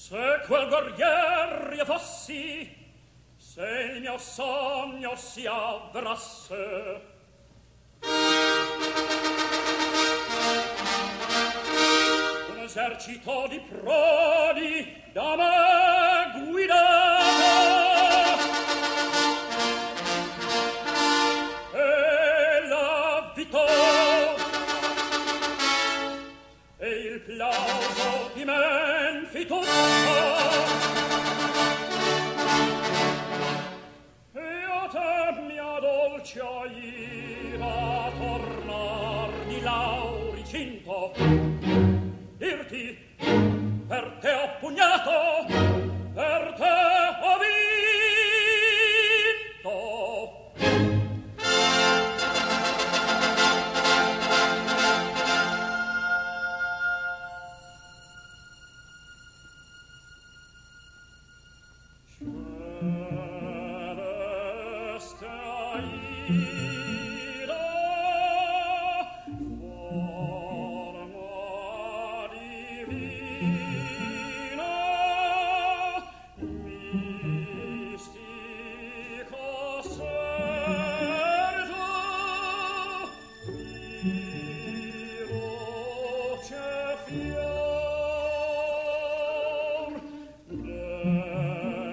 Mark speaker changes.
Speaker 1: Se quel guerrier io fossi, se il mio sogno si avverasse, un esercito di prodi da me guidato, e la vittoria e il plauso di Menfi tutto, e a te mia dolce ira tornar di Lauricinto, dirti per te ho pugnato, per te ho vinto. Fior